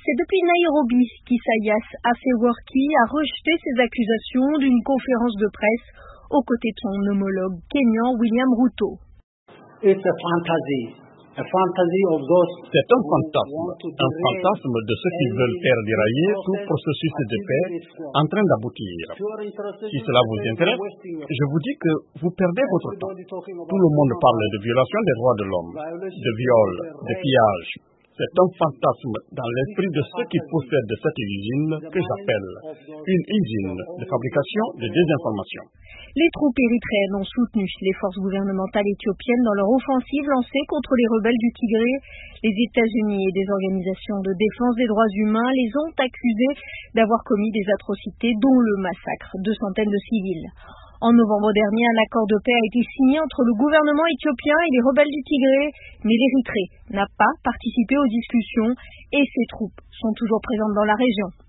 C'est depuis Nairobi qu'Isaias Afewerki a rejeté ces accusations d'une conférence de presse aux côtés de son homologue kényan William Ruto. C'est un fantasme de ceux qui veulent faire dérailler tout processus de paix en train d'aboutir. Si cela vous intéresse, je vous dis que vous perdez votre temps. Tout le monde parle de violation des droits de l'homme, de viol, de pillage. C'est un fantasme dans l'esprit de ceux qui possèdent cette usine que j'appelle une usine de fabrication de désinformation. Les troupes érythréennes ont soutenu les forces gouvernementales éthiopiennes dans leur offensive lancée contre les rebelles du Tigré. Les États-Unis et des organisations de défense des droits humains les ont accusés d'avoir commis des atrocités, dont le massacre de centaines de civils. En novembre dernier, un accord de paix a été signé entre le gouvernement éthiopien et les rebelles du Tigré, mais l'Érythrée n'a pas participé aux discussions et ses troupes sont toujours présentes dans la région.